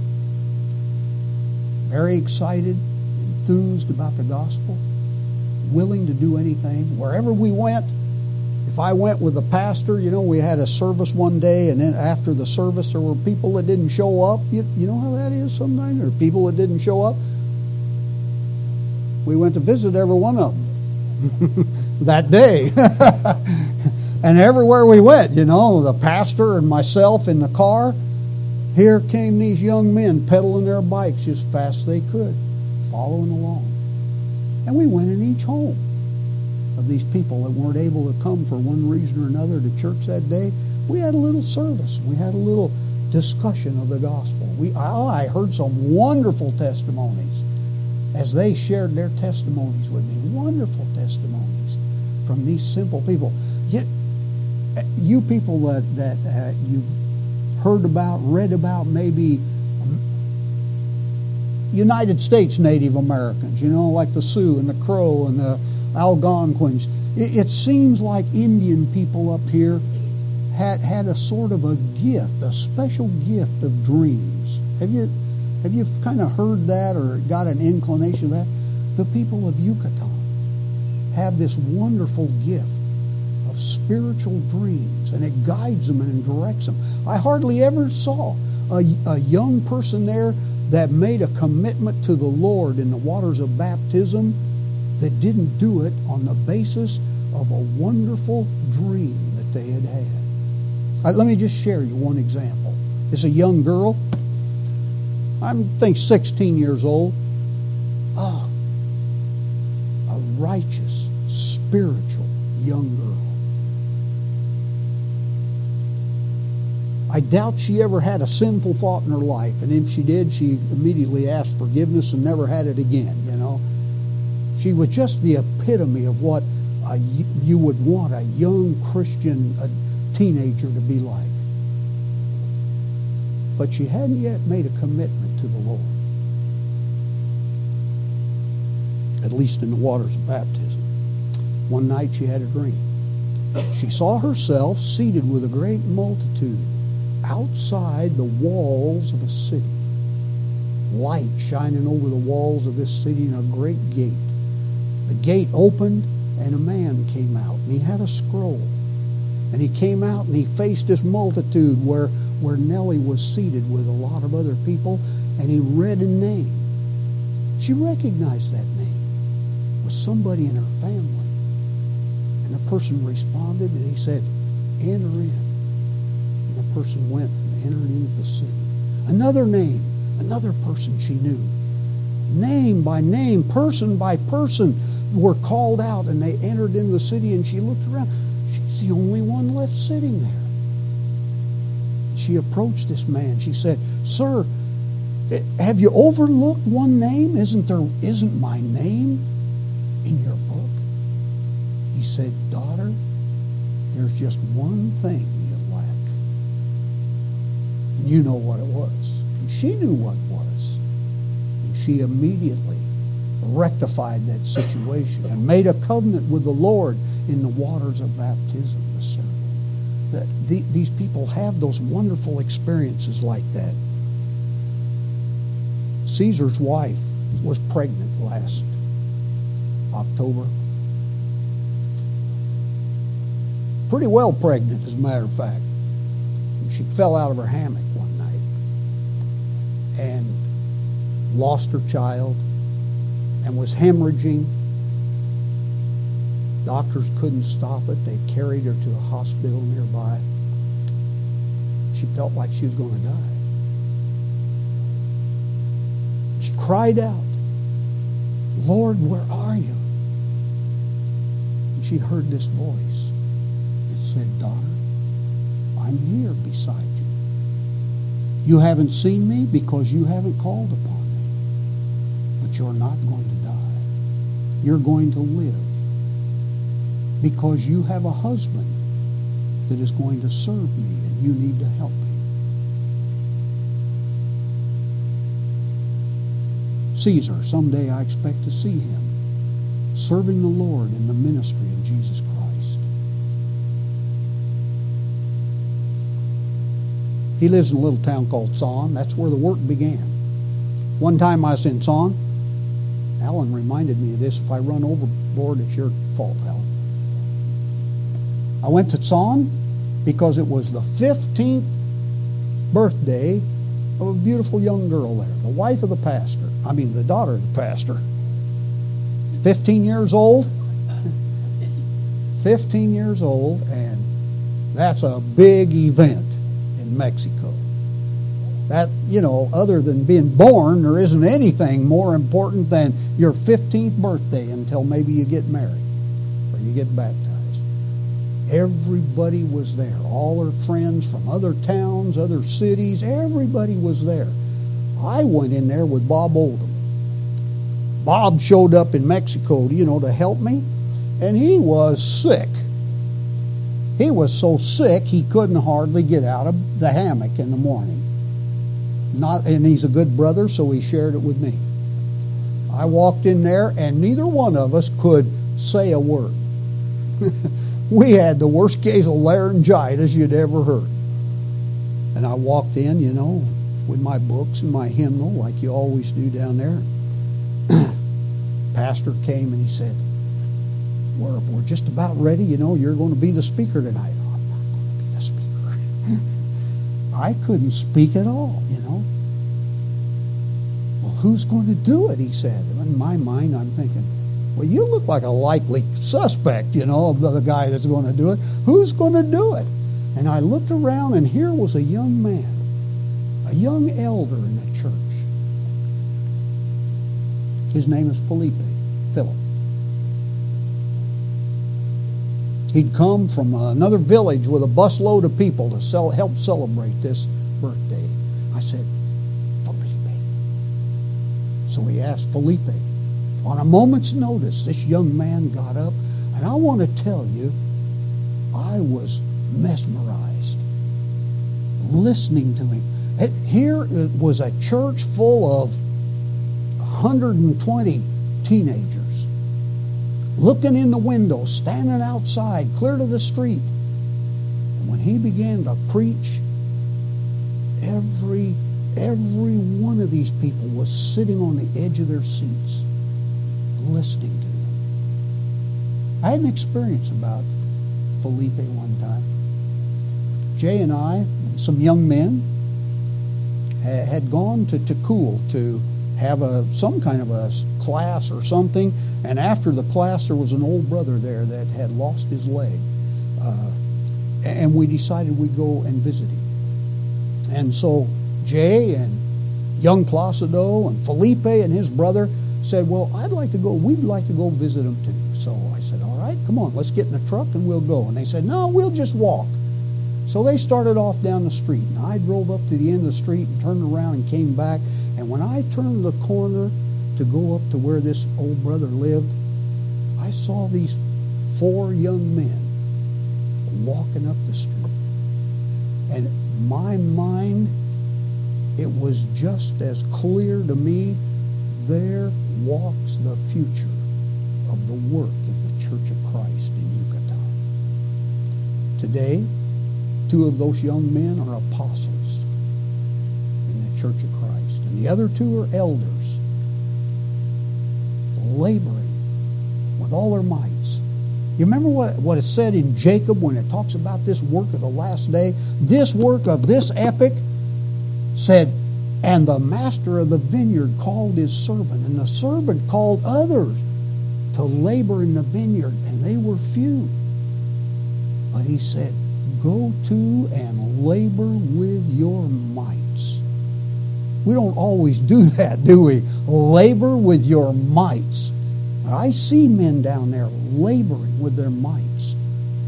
very excited, enthused about the gospel, willing to do anything wherever we went. If I went with a pastor, you know, we had a service one day, and then after the service there were people that didn't show up. You, you know how that is sometimes? There are people that didn't show up. We went to visit every one of them that day. And everywhere we went, you know, the pastor and myself in the car, here came these young men pedaling their bikes as fast as they could, following along. And we went in each home of these people that weren't able to come for one reason or another to church that day. We had a little service. We had a little discussion of the gospel. We, oh, I heard some wonderful testimonies as they shared their testimonies with me. Wonderful testimonies from these simple people. Yet, you people that, that uh, you've heard about, read about, maybe United States Native Americans, you know, like the Sioux and the Crow and the Algonquins. It, it seems like Indian people up here had had a sort of a gift, a special gift of dreams. Have you have you kind of heard that or got an inclination of that? The people of Yucatan, have this wonderful gift of spiritual dreams, and it guides them and directs them. I hardly ever saw a, a young person there that made a commitment to the Lord in the waters of baptism that didn't do it on the basis of a wonderful dream that they had had. Right, let me just share you one example. It's a young girl. I think sixteen years old. Oh, a righteous, spiritual young girl. I doubt she ever had a sinful thought in her life, and if she did, she immediately asked forgiveness and never had it again, you know. She was just the epitome of what a, you would want a young Christian a teenager to be like. But she hadn't yet made a commitment to the Lord, at least in the waters of baptism. One night she had a dream. She saw herself seated with a great multitude outside the walls of a city. Light shining over the walls of this city and a great gate. The gate opened and a man came out, and he had a scroll. And he came out and he faced this multitude where, where Nellie was seated with a lot of other people, and he read a name. She recognized that name. It was somebody in her family. And the person responded and he said, "Enter in." And the person went and entered into the city. Another name, another person she knew. Name by name, person by person were called out, and they entered into the city, and she looked around. She's the only one left sitting there. She approached this man. She said, "Sir, have you overlooked one name? Isn't there, isn't my name in your book?" He said, "Daughter, there's just one thing you lack." And you know what it was. And she knew what it was. And she immediately rectified that situation and made a covenant with the Lord in the waters of baptism, the ceremony. That the, these people have those wonderful experiences like that. Caesar's wife was pregnant last October. Pretty well pregnant, as a matter of fact. And she fell out of her hammock one night and lost her child and was hemorrhaging. Doctors couldn't stop it. They carried her to a hospital nearby. She felt like she was going to die. She cried out, "Lord, where are you?" And she heard this voice. It said, "Daughter, I'm here beside you. You haven't seen me because you haven't called upon me. But you're not going to die. You're going to live because you have a husband that is going to serve me, and you need to help him." Caesar, someday I expect to see him serving the Lord in the ministry of Jesus Christ. He lives in a little town called Tsan. That's where the work began. One time I was in Tsan. Alan reminded me of this. If I run overboard, it's your fault, Alan. I went to Tsan because it was the fifteenth birthday of a beautiful young girl there, the wife of the pastor. I mean, the daughter of the pastor. fifteen years old. fifteen years old, and that's a big event in Mexico. That, you know, other than being born, there isn't anything more important than your fifteenth birthday until maybe you get married or you get baptized. Everybody was there. All her friends from other towns, other cities, everybody was there. I went in there with Bob Oldham. Bob showed up in Mexico, you know, to help me, and he was sick. He was so sick he couldn't hardly get out of the hammock in the morning. Not, and he's a good brother, so he shared it with me. I walked in there, and neither one of us could say a word. We had the worst case of laryngitis you'd ever heard. And I walked in, you know, with my books and my hymnal, like you always do down there. Pastor came and he said, we're, we're just about ready. You know, you're going to be the speaker tonight. Oh, I'm not going to be the speaker. I couldn't speak at all, you know. Well, who's going to do it, he said. In my mind, I'm thinking, well, you look like a likely suspect, you know, of the guy that's going to do it. Who's going to do it? And I looked around, and here was a young man, a young elder in the church. His name is Felipe, Philip. He'd come from another village with a busload of people to sell, help celebrate this birthday. I said, Felipe. So he asked Felipe. On a moment's notice, this young man got up, and I want to tell you, I was mesmerized listening to him. Here was a church full of one hundred twenty teenagers looking in the window, standing outside, clear to the street. And when he began to preach, every, every one of these people was sitting on the edge of their seats, listening to him. I had an experience about Felipe one time. Jay and I, some young men, had gone to Takul to have a some kind of a class or something, and after the class there was an old brother there that had lost his leg, uh, and we decided we'd go and visit him. And so Jay and young Placido and Felipe and his brother said, well, I'd like to go, we'd like to go visit him too. So I said, all right, come on, let's get in a truck and we'll go. And they said, no, we'll just walk. So they started off down the street, and I drove up to the end of the street and turned around and came back. And when I turned the corner to go up to where this old brother lived, I saw these four young men walking up the street. And my mind, it was just as clear to me, there walks the future of the work of the Church of Christ in Yucatan. Today, two of those young men are apostles in the Church of Christ, and the other two are elders, laboring with all their mights. You remember what, what it said in Jacob when it talks about this work of the last day? This work of this epic said, and the master of the vineyard called his servant, and the servant called others to labor in the vineyard, and they were few. But he said, go to and labor with your mights. We don't always do that, do we? Labor with your mights. But I see men down there laboring with their mights.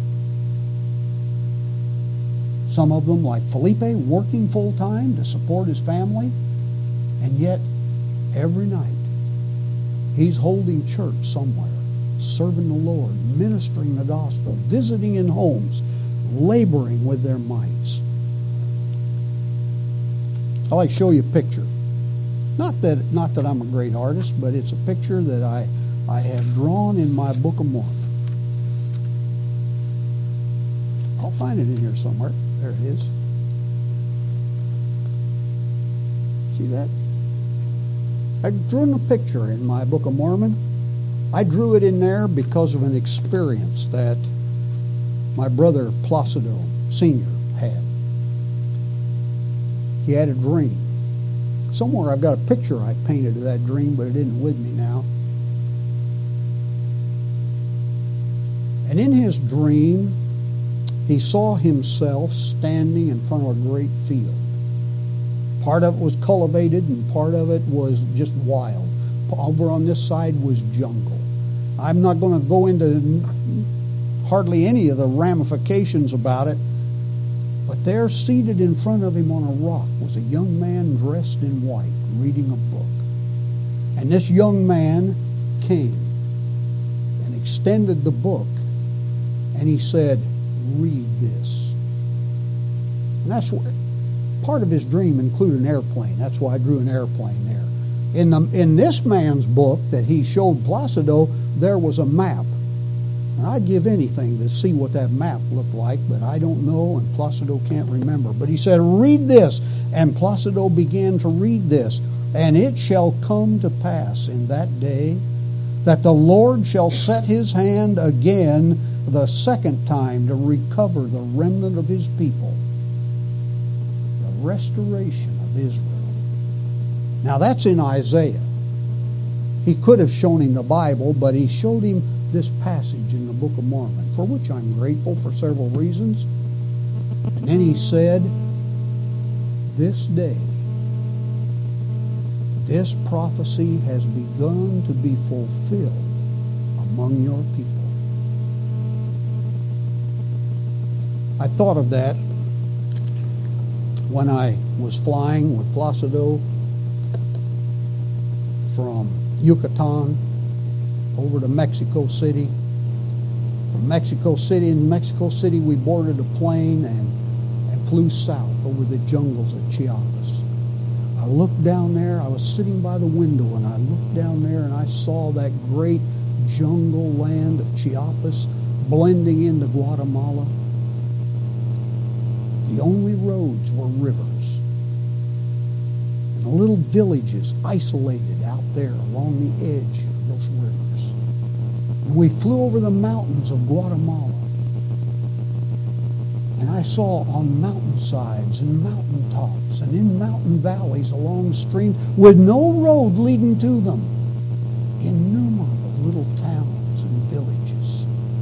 Some of them, like Felipe, working full time to support his family. And yet, every night, he's holding church somewhere, serving the Lord, ministering the gospel, visiting in homes, laboring with their mights. I'd like to show you a picture. Not that, not that I'm a great artist, but it's a picture that I, I have drawn in my Book of Mormon. I'll find it in here somewhere. There it is. See that? I drew a picture in my Book of Mormon. I drew it in there because of an experience that my brother Placido Senior had. He had a dream. Somewhere I've got a picture I painted of that dream, but it isn't with me now. And in his dream, he saw himself standing in front of a great field. Part of it was cultivated and part of it was just wild. Over on this side was jungle. I'm not going to go into hardly any of the ramifications about it, but there, seated in front of him on a rock, was a young man dressed in white, reading a book. And this young man came and extended the book, and he said, read this. And that's what, part of his dream included an airplane. That's why I drew an airplane there. In, the, in this man's book that he showed Placido, there was a map. And I'd give anything to see what that map looked like, but I don't know, and Placido can't remember. But he said, read this. And Placido began to read this. And it shall come to pass in that day that the Lord shall set his hand again the second time to recover the remnant of his people. The restoration of Israel. Now that's in Isaiah. He could have shown him the Bible, but he showed him this passage in the Book of Mormon, for which I'm grateful for several reasons. And then he said, this day, this prophecy has begun to be fulfilled among your people. I thought of that when I was flying with Placido from Yucatan over to Mexico City. From Mexico City, in Mexico City we boarded a plane and, and flew south over the jungles of Chiapas. I looked down there, I was sitting by the window, and I looked down there and I saw that great jungle land of Chiapas blending into Guatemala. The only roads were rivers. And the little villages isolated out there along the edge of those rivers. And we flew over the mountains of Guatemala. And I saw on mountainsides and mountaintops and in mountain valleys along streams with no road leading to them, innumerable little towns and villages.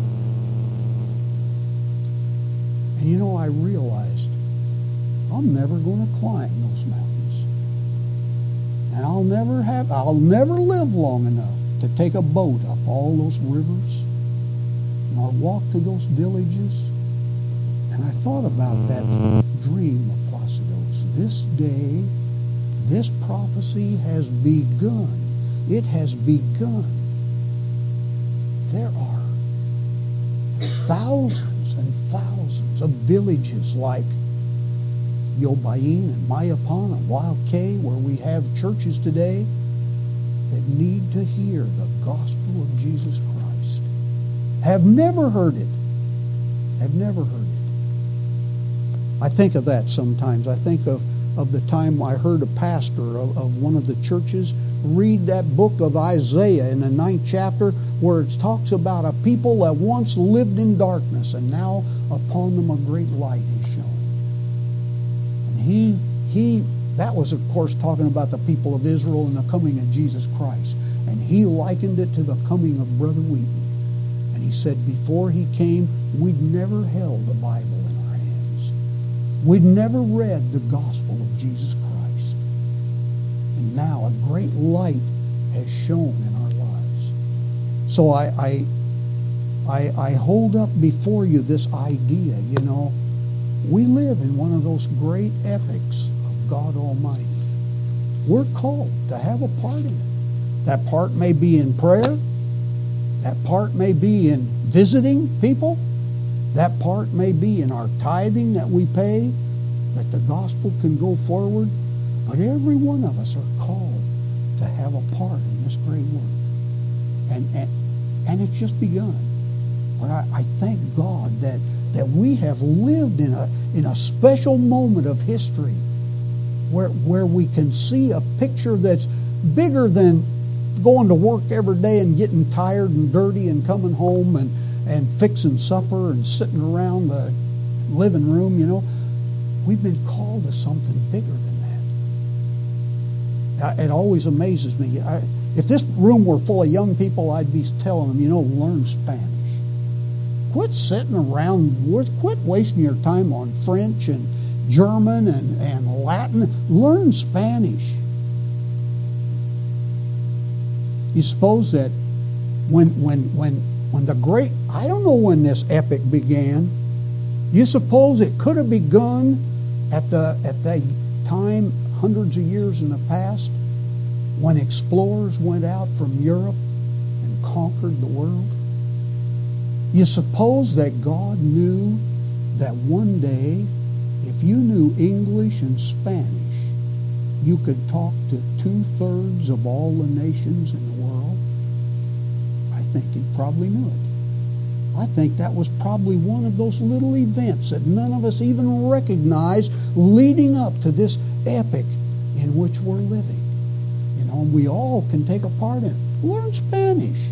And you know, I realized I'm never going to climb those mountains. And I'll never have, I'll never live long enough to take a boat up all those rivers nor walk to those villages. And I thought about that dream of Placido's. This day, this prophecy has begun. It has begun. There are thousands and thousands of villages like Yobayin and Mayapan and Wild K, where we have churches today that need to hear the gospel of Jesus Christ. Have never heard it. Have never heard it. I think of that sometimes. I think of, of the time I heard a pastor of, of one of the churches read that book of Isaiah in the ninth chapter, where it talks about a people that once lived in darkness and now upon them a great light is shown. And he, he, that was of course talking about the people of Israel and the coming of Jesus Christ. And he likened it to the coming of Brother Wheaton. And he said before he came, we'd never held the Bible in our hands. We'd never read the gospel of Jesus Christ. And now a great light has shone in our lives. So I, I, I, I hold up before you this idea, you know, we live in one of those great epics of God Almighty. We're called to have a part in it. That part may be in prayer. That part may be in visiting people. That part may be in our tithing that we pay, that the gospel can go forward. But every one of us are called to have a part in this great work. And, and, and it's just begun. But I, I thank God that, that we have lived in a, in a special moment of history where, where we can see a picture that's bigger than going to work every day and getting tired and dirty and coming home and, and fixing supper and sitting around the living room, you know. We've been called to something bigger than that. It always amazes me. I, if this room were full of young people, I'd be telling them, you know, learn Spanish. Quit sitting around, quit wasting your time on French and German and, and Latin. Learn Spanish. You suppose that when when when when the great, I don't know when this epic began. You suppose it could have begun at the at that time, hundreds of years in the past, when explorers went out from Europe and conquered the world? You suppose that God knew that one day, if you knew English and Spanish, you could talk to two-thirds of all the nations in the world? I think he probably knew it. I think that was probably one of those little events that none of us even recognize leading up to this epic in which we're living. You know, we all can take a part in it. Learn Spanish.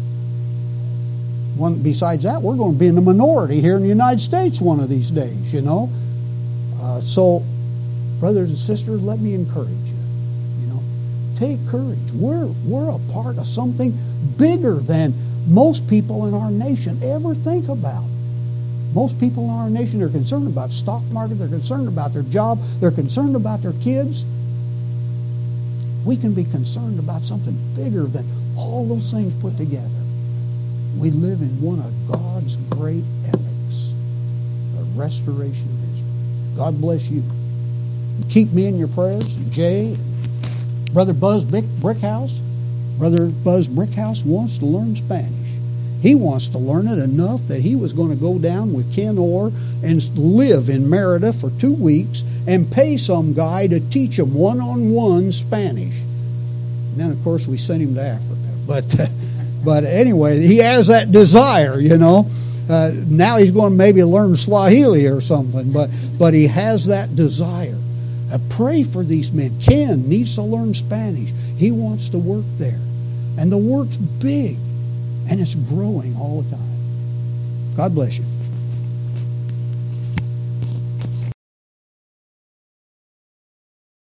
One, besides that, we're going to be in the minority here in the United States one of these days, you know. Uh, so, brothers and sisters, let me encourage you. You know, take courage. We're we're a part of something bigger than most people in our nation ever think about. Most people in our nation are concerned about stock market. They're concerned about their job. They're concerned about their kids. We can be concerned about something bigger than all those things put together. We live in one of God's great epics, the restoration of Israel. God bless you. Keep me in your prayers. Jay, Brother Buzz Brickhouse. Brother Buzz Brickhouse wants to learn Spanish. He wants to learn it enough that he was going to go down with Ken Orr and live in Merida for two weeks and pay some guy to teach him one-on-one Spanish. And then, of course, we sent him to Africa. But, uh, but anyway, he has that desire, you know. Uh, now he's going to maybe learn Swahili or something, but, but he has that desire. Uh, pray for these men. Ken needs to learn Spanish. He wants to work there. And the work's big. And it's growing all the time. God bless you.